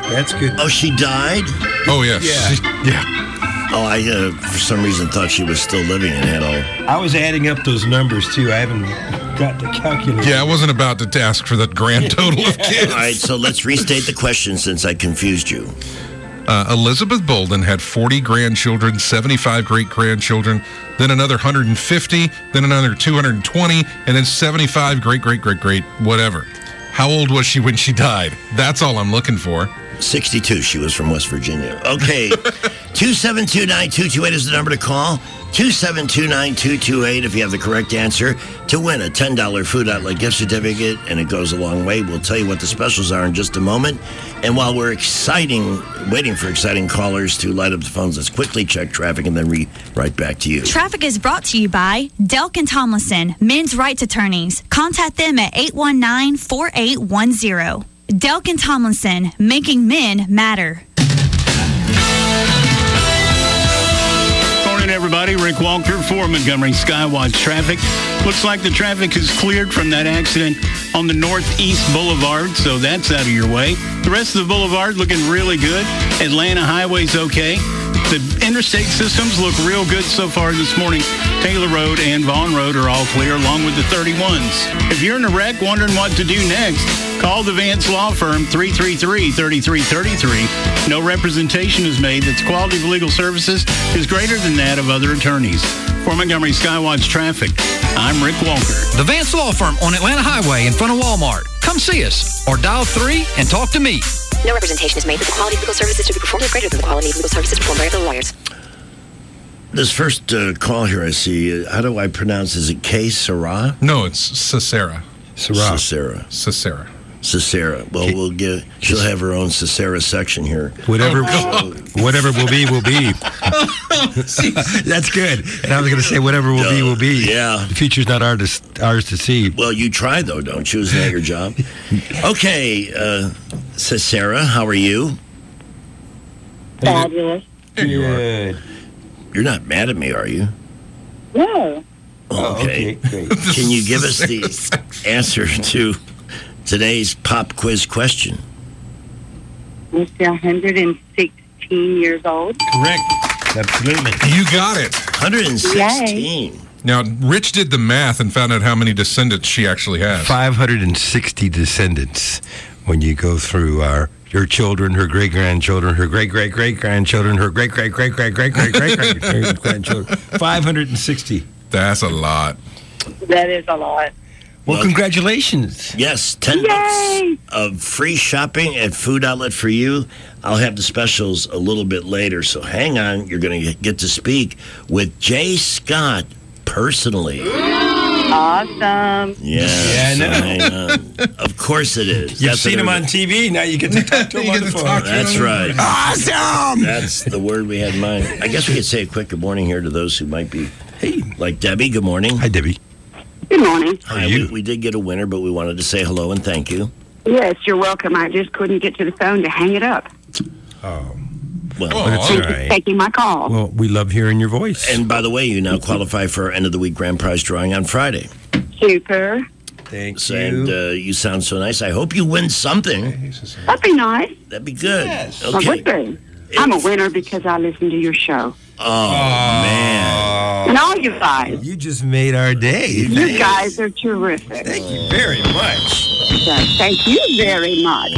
That's good. Oh, she died? Oh, yes. Yeah. Yeah. Oh, I, uh, for some reason, thought she was still living and had all... I was adding up those numbers, too. I haven't got the calculator. Yeah, I wasn't about to ask for the grand total of kids. All right, so let's restate the question since I confused you. Uh, Elizabeth Bolden had forty grandchildren, seventy-five great-grandchildren, then another one hundred fifty, then another two hundred twenty, and then seventy-five great-great-great-great whatever. How old was she when she died? That's all I'm looking for. sixty-two. She was from West Virginia. Okay. two seven two nine two two eight is the number to call. two seven two nine two two eight if you have the correct answer to win a ten dollars Food Outlet gift certificate, and it goes a long way. We'll tell you what the specials are in just a moment. And while we're exciting, waiting for exciting callers to light up the phones, let's quickly check traffic and then re right back to you. Traffic is brought to you by Delk and Tomlinson, men's rights attorneys. Contact them at eight one nine, four eight one zero. Delk and Tomlinson, making men matter. Morning, everybody. Rick Walker for Montgomery Skywatch Traffic. Looks like the traffic is cleared from that accident on the Northeast Boulevard, so that's out of your way. The rest of the boulevard looking really good. Atlanta Highway's okay. The interstate systems look real good so far this morning. Taylor Road and Vaughn Road are all clear, along with the thirty-ones. If you're in a wreck wondering what to do next, call the Vance Law Firm, three three three, three three three three. No representation is made that the quality of legal services is greater than that of other attorneys. For Montgomery Skywatch Traffic, I'm Rick Walker. The Vance Law Firm on Atlanta Highway in front of Walmart. Come see us or dial three and talk to me. No representation is made that the quality of legal services to be performed is greater than the quality of legal services performed by other lawyers. This first uh, call here I see, uh, how do I pronounce, is it K. Sarah? No, it's Cicera. Sarah. Cicera. Cicera. Cicera. Well, we'll give, she'll have her own Cicera section here. Whatever, whatever will be, will be. That's good. And I was going to say, whatever will be, will be. Yeah. The future's not ours to, ours to see. Well, you try, though, don't you? Isn't that your job? Okay, uh, Cicera, how are you? Fabulous. Good. You're not mad at me, are you? No. Oh, okay. okay Can you give us the answer to today's pop quiz question? I'm still one hundred sixteen years old. Correct. Absolutely. You got it. one hundred sixteen. Yay. Now, Rich did the math and found out how many descendants she actually has. five hundred sixty descendants when you go through our her children, her great-grandchildren, her great-great-great-grandchildren, her great-great-great-great-great-great-great-grandchildren. five hundred sixty. That's a lot. That is a lot. Well, congratulations. Yes, ten Yay! bucks of free shopping at Food Outlet for you. I'll have the specials a little bit later, so hang on. You're going to get to speak with Jay Scott personally. Awesome. Yes, Yeah, I know. so hang on. Of course it is. You've That's seen what him on T V. Now you get to talk to him on the phone. That's right. Awesome. That's the word we had in mind. I guess we could say a quick good morning here to those who might be, hey, like Debbie. Good morning. Hi, Debbie. Good morning. Hi, we, we did get a winner, but we wanted to say hello and thank you. Yes, you're welcome. I just couldn't get to the phone to hang it up. Oh. Well, But it's all right. Taking my call. Well, we love hearing your voice. And by the way, you now qualify for our end of the week grand prize drawing on Friday. Super. Thank So, and uh, you sound so nice. I hope you win something. That'd be nice. That'd be good. Yes. Okay. I would be. I'm a winner because I listen to your show. Oh, man. And all you guys. You just made our day. You guys are terrific. Thank you very much. So, thank you very much.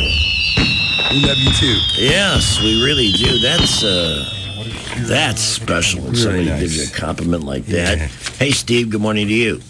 We love you too. Yes, we really do. That's uh, that's special when Really somebody nice. gives you a compliment like that. Hey, Steve, good morning to you.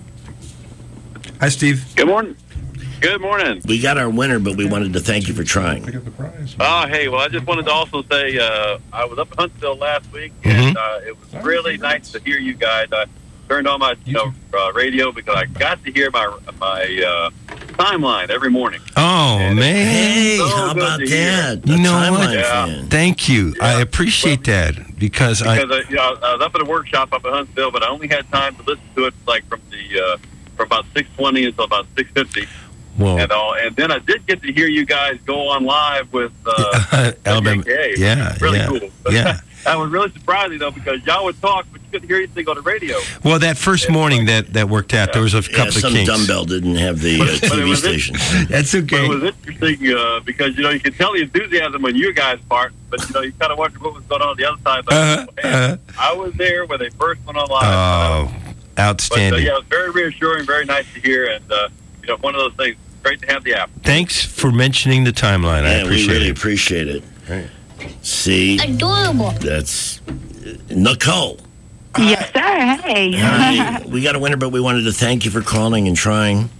Hi, Steve. Good morning. Good morning. We got our winner, but we wanted to thank you for trying. Oh, hey, well, I just wanted to also say uh, I was up in Huntsville last week, and uh, it was really nice to hear you guys. I turned on my you know, uh, radio because I got to hear my my uh, timeline every morning. Oh, man. Hey, So how good about to hear. that? You A know timeline what? fan. Thank you. I appreciate that because, I. Because uh, you know, I was up at a workshop up in Huntsville, but I only had time to listen to it like from the uh, from about six twenty until about six fifty. Well, And all, and then I did get to hear you guys go on live with uh, Alabama. W K. Yeah, really yeah, cool. yeah. That was really surprising, though, because y'all would talk, but you couldn't hear anything on the radio. Well, that first morning that, that worked out, there was a couple yeah, of some kinks. dumbbell didn't have the uh, But T it V was station. That's But okay. it was interesting uh, because, you know, you could tell the enthusiasm on your guys' part, but, you know, you kind of wondered what was going on on the other side. But, Uh-huh, man, I was there when they first went on live. Oh, But, uh, outstanding. yeah, it was very reassuring, very nice to hear, and, uh, you know, one of those things, great to have the app. Thanks for mentioning the timeline. I Yeah, we appreciate really it. appreciate it. See? Adorable. That's Nicole. Yes, sir. Hey. Hi. We got a winner, but we wanted to thank you for calling and trying.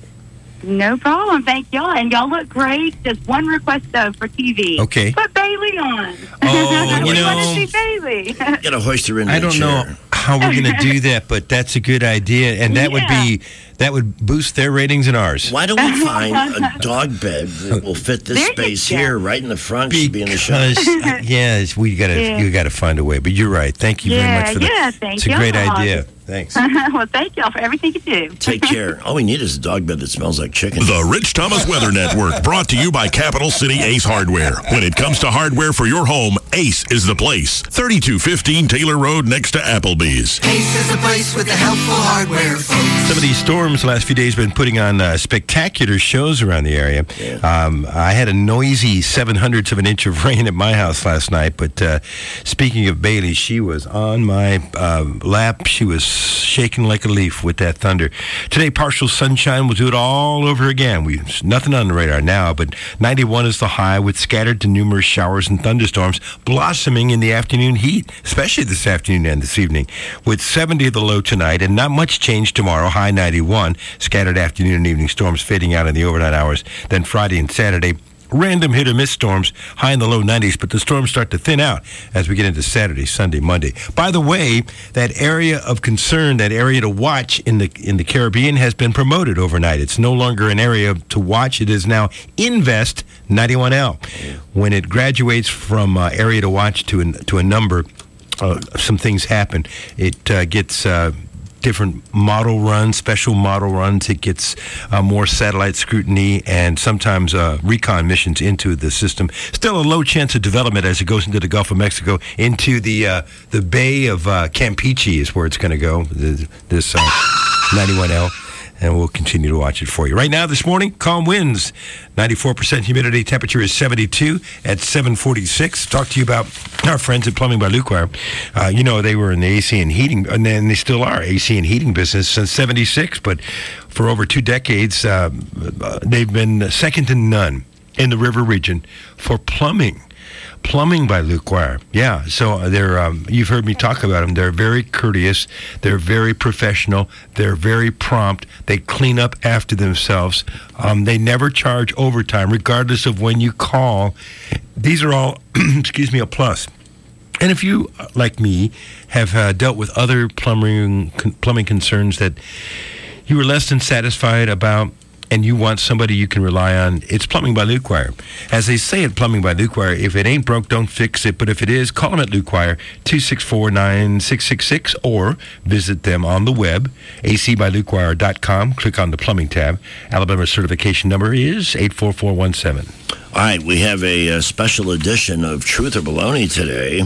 No problem. Thank y'all. And y'all look great. Just one request, though, for T V. Okay. Put Bailey on. Oh, we you want to know- see Bailey. Got to hoist her into I the don't chair. know how we're going to do that, but that's a good idea, and that would be that would boost their ratings and ours. Why don't we find a dog bed that will fit this There you space go. here, right in the front? Should be in the show. Because uh, yes, we got to Yeah. you got to find a way. But you're right. Thank you Yeah, very much for that. yeah, thank It's a great y'all. idea. Thanks. Well, thank y'all for everything you do. Take care. All we need is a dog bed that smells like chicken. The Rich Thomas Weather Network, brought to you by Capital City Ace Hardware. When it comes to hardware for your home, Ace is the place. thirty-two fifteen Taylor Road next to Applebee's. Ace is the place with the helpful hardware, folks. Some of these storms the last few days have been putting on uh, spectacular shows around the area. Um, I had a noisy seven hundredths of an inch of rain at my house last night, but uh, speaking of Bailey, she was on my uh, lap. She was shaking like a leaf with that thunder. Today, partial sunshine. We'll do it all over again. We nothing on the radar now, but ninety-one is the high with scattered to numerous showers and thunderstorms blossoming in the afternoon heat, especially this afternoon and this evening, with seventy the low tonight and not much change tomorrow, high ninety-one, scattered afternoon and evening storms fading out in the overnight hours. Then Friday and Saturday, random hit or miss storms, high in the low nineties, but the storms start to thin out as we get into Saturday, Sunday, Monday. By the way, that area of concern, that area to watch in the in the Caribbean has been promoted overnight. It's no longer an area to watch. It is now Invest ninety-one L. When it graduates from uh, area to watch to an, to a number, uh, some things happen. It uh, gets uh, different model runs, special model runs. It gets uh, more satellite scrutiny and sometimes uh, recon missions into the system. Still a low chance of development as it goes into the Gulf of Mexico, into the uh, the Bay of uh, Campeche is where it's going to go, the, this uh, ninety-one L. And we'll continue to watch it for you. Right now, this morning, calm winds, ninety-four percent humidity, temperature is seventy-two at seven forty-six. Talk to you about our friends at Plumbing by Luckwire. Uh, you know, they were in the A C and heating, and then they still are, A C and heating business since seventy-six, but for over two decades, uh, they've been second to none in the river region for plumbing. Plumbing by Luckwire. Yeah, so they're, um, you've heard me talk about them. They're very courteous. They're very professional. They're very prompt. They clean up after themselves. Um, they never charge overtime, regardless of when you call. These are all, excuse me, a plus. And if you, like me, have uh, dealt with other plumbing con- plumbing concerns that you were less than satisfied about, and you want somebody you can rely on, it's Plumbing by Luckwire. As they say at Plumbing by Luckwire, if it ain't broke, don't fix it. But if it is, call them at Luckwire, two six four, nine six six six, or visit them on the web, a c by luckwire dot com. Click on the plumbing tab. Alabama's certification number is eight four four one seven. All right, we have a, a special edition of Truth or Baloney today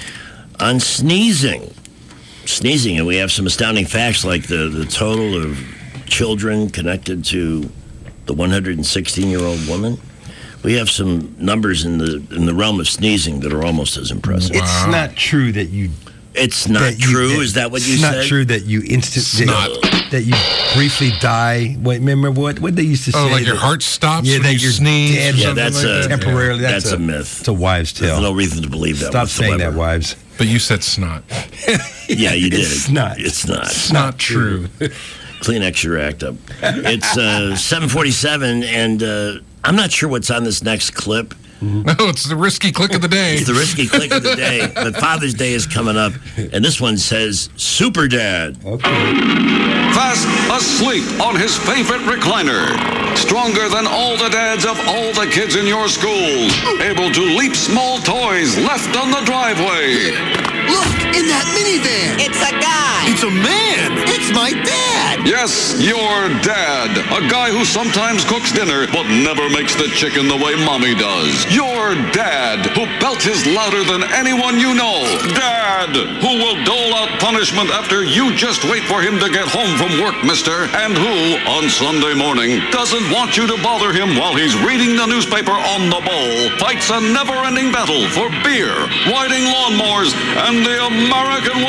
on sneezing. Sneezing, and we have some astounding facts like the, the total of children connected to the one hundred sixteen-year-old woman. We have some numbers in the in the realm of sneezing that are almost as impressive. It's not true that you... It's not that you- true? that- Is that what you it's said? It's not true that you instantly... That, that you briefly die. Wait, remember what what they used to Oh, say? like your that- heart stops Yeah, when that you you're sneeze dead or Yeah, something that's like a that? temporarily. That's, That's a, a- myth. It's a wives' tale. There's no reason to believe that. Stop saying whatsoever. that, wives. But you said snot. Yeah, you did. It's not. It's not. It's not true. Kleenex your act up. It's uh, seven forty-seven, and uh, I'm not sure what's on this next clip. No, it's the risky click of the day. It's the risky click of the day. But Father's Day is coming up, and this one says, Super Dad. Fast asleep on his favorite recliner. Stronger than all the dads of all the kids in your school. Able to leap small toys left on the driveway. Look, in that minivan. It's a guy. It's a man. It's my dad. Yes, your dad. A guy who sometimes cooks dinner but never makes the chicken the way Mommy does. Your dad, who belches louder than anyone you know. Dad, who will dole out punishment after you just wait for him to get home from work, mister. And who, on Sunday morning, doesn't want you to bother him while he's reading the newspaper on the bowl, fights a never-ending battle for beer, riding lawnmowers, and the American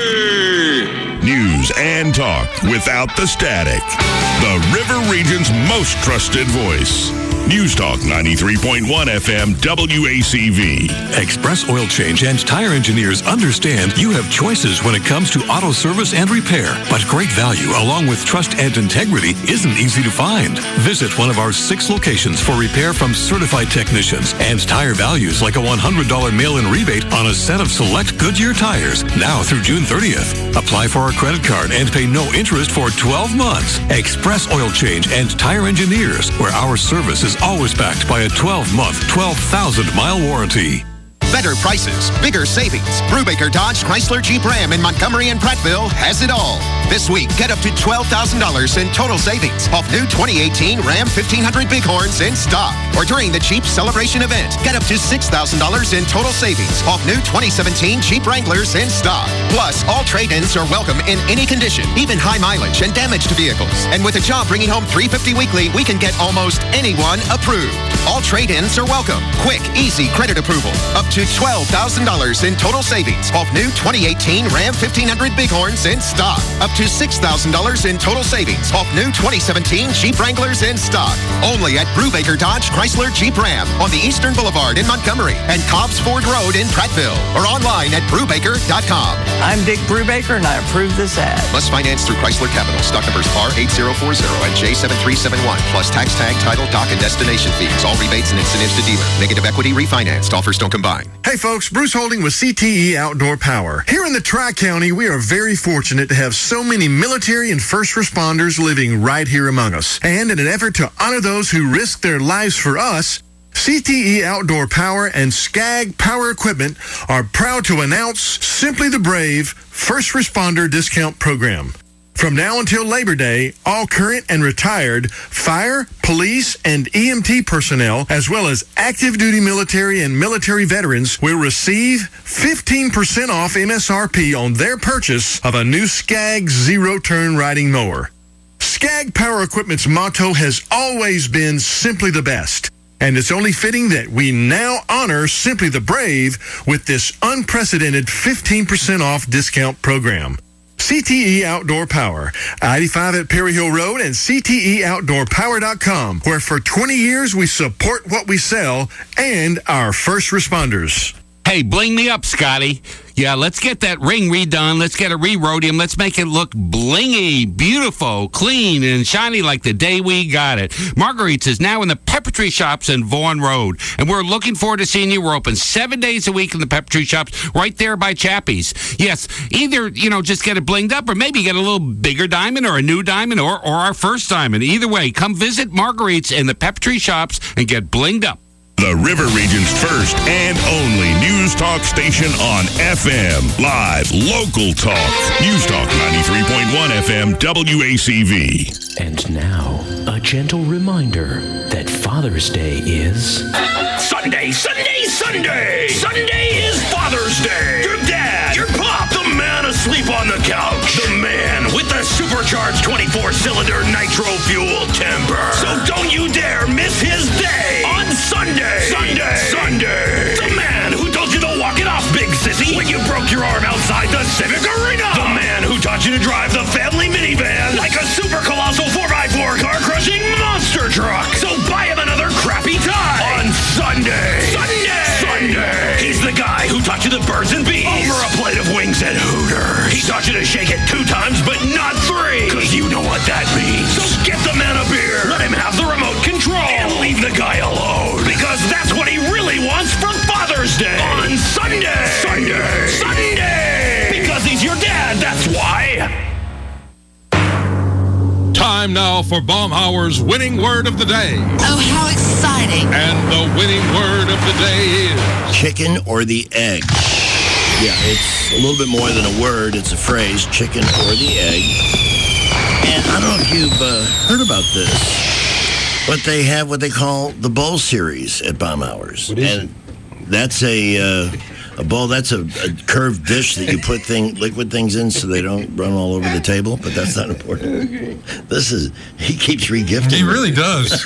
way. News and talk without the static. The River Region's most trusted voice. News Talk ninety-three point one F M W A C V. Express Oil Change and Tire Engineers understand you have choices when it comes to auto service and repair, but great value along with trust and integrity isn't easy to find. Visit one of our six locations for repair from certified technicians and tire values like a one hundred dollars mail-in rebate on a set of select Goodyear tires now through June thirtieth. Apply for our credit card and pay no interest for twelve months. Express Oil Change and Tire Engineers, where our service is always backed by a twelve-month, twelve thousand mile warranty. Better prices, bigger savings. Brubaker Dodge Chrysler Jeep Ram in Montgomery and Prattville has it all. This week, get up to twelve thousand dollars in total savings off new twenty eighteen Ram fifteen hundred Bighorns in stock. Or during the Jeep Celebration event, get up to six thousand dollars in total savings off new twenty seventeen Jeep Wranglers in stock. Plus, all trade-ins are welcome in any condition, even high mileage and damaged vehicles. And with a job bringing home three hundred fifty dollars weekly, we can get almost anyone approved. All trade-ins are welcome. Quick, easy credit approval. Up to twelve thousand dollars in total savings off new twenty eighteen Ram fifteen hundred Bighorns in stock. Up to six thousand dollars in total savings off new twenty seventeen Jeep Wranglers in stock. Only at Brubaker Dodge Chrysler Jeep Ram on the Eastern Boulevard in Montgomery and Cobbs Ford Road in Prattville or online at Brubaker dot com. I'm Dick Brubaker and I approve this ad. Must finance through Chrysler Capital. Stock numbers R eight zero four zero and J seven three seven one plus tax tag, title, dock, and destination fees. All rebates and incentives to dealer. Negative equity refinanced. Offers don't combine. Hey folks, Bruce Holding with C T E Outdoor Power. Here in the Tri-County, we are very fortunate to have so many military and first responders living right here among us. And in an effort to honor those who risk their lives for us, C T E Outdoor Power and Skag Power Equipment are proud to announce Simply the Brave First Responder Discount Program. From now until Labor Day, all current and retired fire, police, and E M T personnel, as well as active duty military and military veterans, will receive fifteen percent off M S R P on their purchase of a new Skag zero-turn riding mower. Skag Power Equipment's motto has always been simply the best. And it's only fitting that we now honor Simply the Brave with this unprecedented fifteen percent off discount program. C T E Outdoor Power, I eighty-five at Perry Hill Road and C T E outdoor power dot com, where for twenty years we support what we sell and our first responders. Hey, bling me up, Scotty. Yeah, let's get that ring redone. Let's get a re-rhodium. Let's make it look blingy, beautiful, clean, and shiny like the day we got it. Marguerite's is now in the Pepper Tree Shops in Vaughan Road, and we're looking forward to seeing you. We're open seven days a week in the Pepper Tree Shops right there by Chappie's. Yes, either, you know, just get it blinged up or maybe get a little bigger diamond or a new diamond or, or our first diamond. Either way, come visit Marguerite's in the Pepper Tree Shops and get blinged up. The River Region's first and only news talk station on F M. Live, local talk. News Talk ninety-three point one F M W A C V. And now, a gentle reminder that Father's Day is... Sunday, Sunday, Sunday! Sunday is Father's Day! Your dad, your pop, the man asleep on the couch, the man with the supercharged twenty-four cylinder nitro fuel temper. So don't you dare miss his day on Sunday! Sunday! Sunday! The man who told you to walk it off, big sissy, when you broke your arm outside the Civic Arena! The man who taught you to drive the family minivan like a super colossal four by four car-crushing monster truck! So buy him another crappy tie on Sunday! Sunday! Sunday! He's the guy who taught you the birds and bees over a plate of wings at Hooters. He taught you to shake it two times, but not three, because you know what that means. So get the man a beer, let him have the remote control, and leave the guy alone, because that's what he really wants for Father's Day on Sunday! Sunday! Sunday! Because he's your dad, that's why! Time now for Baumhauer's winning word of the day. Oh, how exciting. And the winning word of the day is... Chicken or the egg. Yeah, it's a little bit more than a word. It's a phrase, chicken or the egg. And I don't know if you've uh, heard about this, but they have what they call the bowl series at Baumhauer's. What is and that's a uh, a bowl. That's a, a curved dish that you put thing liquid things in so they don't run all over the table. But that's not important. This is he keeps regifting. He really does.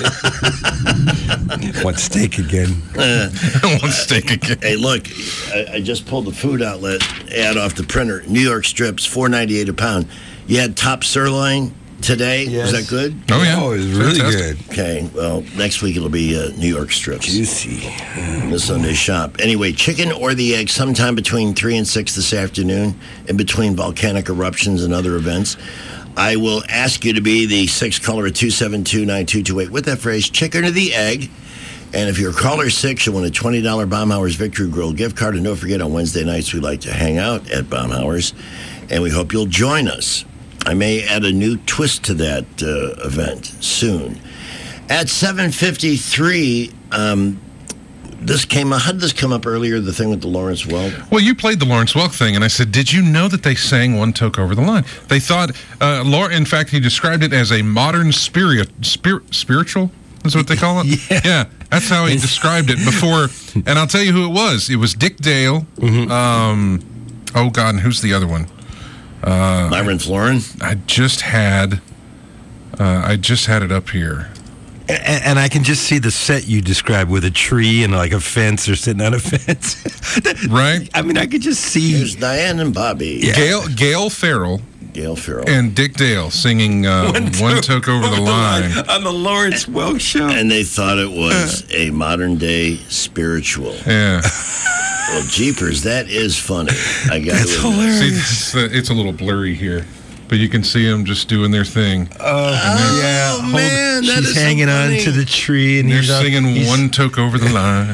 Want steak again? Uh, Want steak again? Hey, look, I, I just pulled the food outlet ad off the printer. New York strips, four ninety eight a pound. You had top sirloin today. Yes. Was that good? Oh, yeah. Oh, it was really Fantastic. good. Okay, well, next week it'll be uh, New York strips. Juicy. The Sunday shop. Anyway, chicken or the egg sometime between three and six this afternoon, in between volcanic eruptions and other events. I will ask you to be the sixth caller at two seven two, nine two two eight with that phrase, chicken or the egg. And if you're caller six, you'll win a twenty dollars Baumhauer's Victory Grill gift card. And don't forget, on Wednesday nights, we like to hang out at Baumhauer's. And we hope you'll join us. I may add a new twist to that uh, event soon. At seven fifty-three, um, this came. How did this come up earlier? The thing with the Lawrence Welk. Well, you played the Lawrence Welk thing, and I said, "Did you know that they sang One Toke Over the Line?" They thought, uh, Laura. In fact, he described it as a modern spirit, spirit, spiritual. Is what they call it. Yeah. yeah, that's how he described it before. And I'll tell you who it was. It was Dick Dale. Mm-hmm. Um, oh God, and who's the other one? Uh, Myron Florin. I just had, uh, I just had it up here. And, and I can just see the set you described with a tree and like a fence or sitting on a fence. Right? I mean, I could just see. There's Diane and Bobby. Yeah. Gail, Gail Farrell. Gail Farrell. And Dick Dale singing uh, One, One Toke Over the Line. On the Lawrence Welk Show. And they thought it was a modern day spiritual. Yeah. Well, jeepers, that is funny. I got That's it. hilarious. See, it's, it's a little blurry here, but you can see them just doing their thing. Oh, Oh, yeah. Hold- man, that she's is so hanging on funny. to the tree, and They're he's on- singing he's- One Toke Over the Line.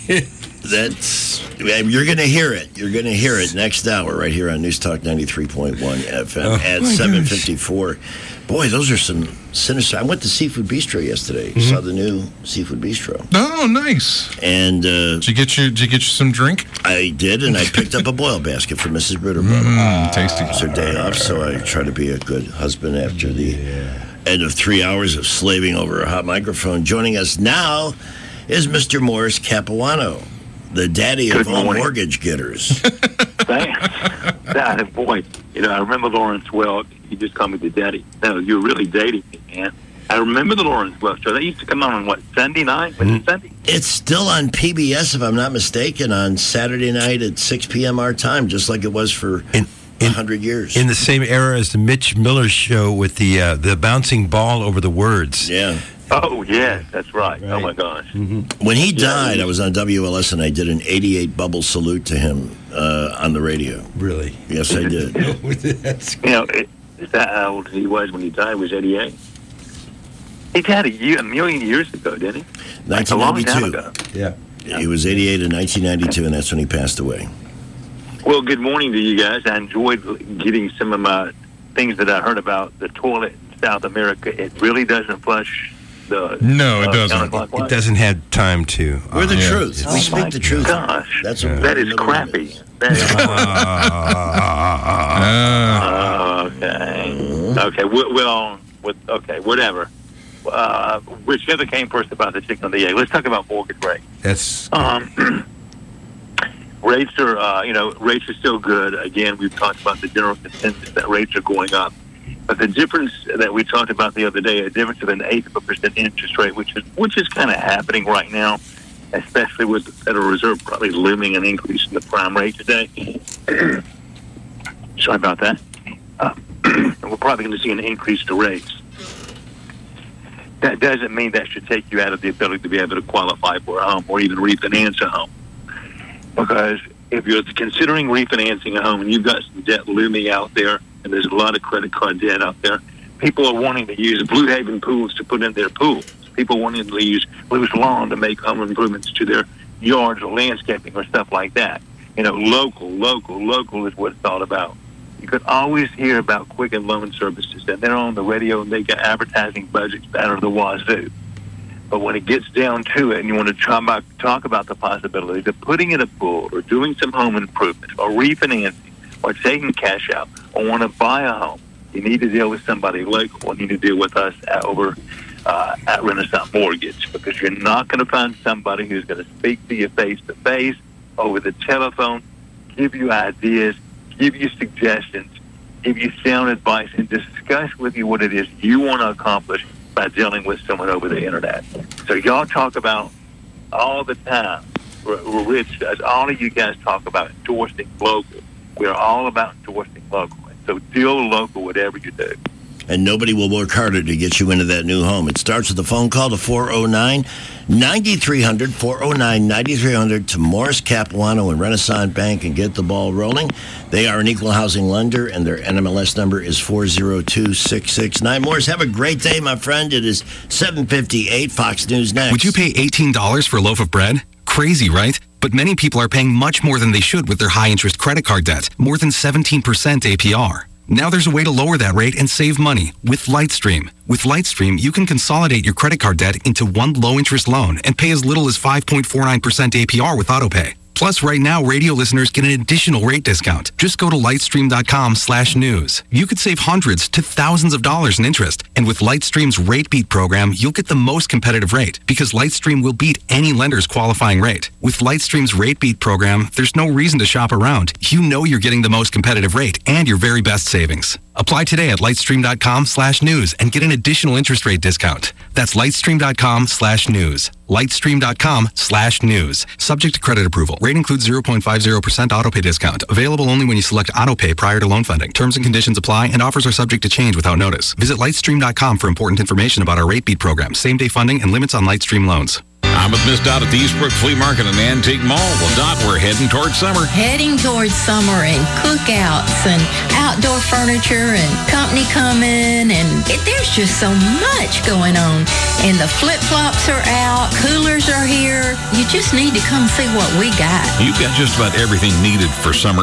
That's you're going to hear it. You're going to hear it next hour right here on News Talk ninety-three point one F M Oh, at my seven fifty-four. Boy, those are some sinister. I went to Seafood Bistro yesterday. Mm-hmm. Saw the new Seafood Bistro. Oh, nice. And uh, Did you get your Did you get you some drink? I did, and I picked up a boil basket for Missus Ritterbottom. Mm, tasty. It's her day off, so I try to be a good husband after the end of three hours of slaving over a hot microphone. Joining us now is Mister Morris Capuano, the daddy Good of all morning. mortgage getters. Thanks. That, boy, you know, I remember Lawrence Welk. He just called me the daddy. No, you're really dating me, man. I remember the Lawrence Welk show. That used to come on on, what, Sunday night? Was it Sunday? It's still on P B S, if I'm not mistaken, on Saturday night at six p.m. our time, just like it was for In- a hundred years. in the same era as the Mitch Miller show with the uh, the bouncing ball over the words. yeah. Oh, yes, that's right. Oh, my gosh. When he died, I was on W L S, and I did an eighty-eight bubble salute to him uh, on the radio. Really? Yes, I did. That's- You know, it, is that how old he was when he died? Was eighty-eight? He died a, year, a million years ago, didn't he? Like a long time ago. yeah. He was eighty-eight in nineteen ninety-two, and that's when he passed away. Well, good morning to you guys. I enjoyed getting some of my things that I heard about the toilet in South America. It really doesn't flush the... No, it uh, doesn't. counterclockwise. It doesn't have time to. We're the Uh, truth. Oh, We speak my the truth. gosh. That's Yeah. what That is crappy. That is Ah. okay. Okay. w- Well, with, okay, whatever. Uh, whichever came first about the chicken or the egg. Let's talk about mortgage rates. That's Um, rates are, uh, you know, rates are still good. Again, we've talked about the general consensus that rates are going up. But the difference that we talked about the other day, a difference of an eighth of a percent interest rate, which is which is kind of happening right now, especially with the Federal Reserve probably looming an increase in the prime rate today. Sorry about that. Uh, we're probably going to see an increase to rates. That doesn't mean that should take you out of the ability to be able to qualify for a home or even refinance a home. Because if you're considering refinancing a home and you've got some debt looming out there, and there's a lot of credit card debt out there, people are wanting to use Blue Haven pools to put in their pools. People wanting to use loose lawn to make home improvements to their yards or landscaping or stuff like that. You know, local, local, local is what it's all about. You could always hear about Quicken Loan Services, and they're on the radio and they got advertising budgets out of the wazoo. But when it gets down to it and you want to try about, talk about the possibility of putting in a pool or doing some home improvements or refinancing or taking cash out or want to buy a home, you need to deal with somebody local, and you need to deal with us at, over uh, at Renaissance Mortgage, because you're not going to find somebody who's going to speak to you face-to-face, over the telephone, give you ideas, give you suggestions, give you sound advice, and discuss with you what it is you want to accomplish by dealing with someone over the internet. So y'all talk about all the time, Rich does, all of you guys talk about endorsing local. We're all about endorsing local. And so deal local, whatever you do. And nobody will work harder to get you into that new home. It starts with a phone call to four oh nine, nine three hundred, four oh nine, nine three hundred to Morris Capuano and Renaissance Bank and get the ball rolling. They are an equal housing lender, and their N M L S number is four oh two six six nine. Morris, have a great day, my friend. It is seven fifty-eight. Fox News next. Would you pay eighteen dollars for a loaf of bread? Crazy, right? But many people are paying much more than they should with their high-interest credit card debt, more than seventeen percent A P R. Now there's a way to lower that rate and save money with Lightstream. With Lightstream, you can consolidate your credit card debt into one low-interest loan and pay as little as five point four nine percent A P R with AutoPay. Plus, right now, radio listeners get an additional rate discount. Just go to lightstream.com slash news. You could save hundreds to thousands of dollars in interest. And with Lightstream's Rate Beat program, you'll get the most competitive rate because Lightstream will beat any lender's qualifying rate. With Lightstream's Rate Beat program, there's no reason to shop around. You know you're getting the most competitive rate and your very best savings. Apply today at lightstream.com slash news and get an additional interest rate discount. That's lightstream.com slash news. Lightstream.com slash news. Subject to credit approval. Rate includes zero point five zero percent autopay discount. Available only when you select autopay prior to loan funding. Terms and conditions apply, and offers are subject to change without notice. Visit lightstream dot com for important information about our Rate Beat program, same-day funding, and limits on Lightstream loans. I'm with Miss Dot at the Eastbrook Flea Market and Antique Mall. Well, Dot, we're heading towards summer. Heading towards summer and cookouts and outdoor furniture and company coming, and it, there's just so much going on. And the flip-flops are out, coolers are here. You just need to come see what we got. You've got just about everything needed for summer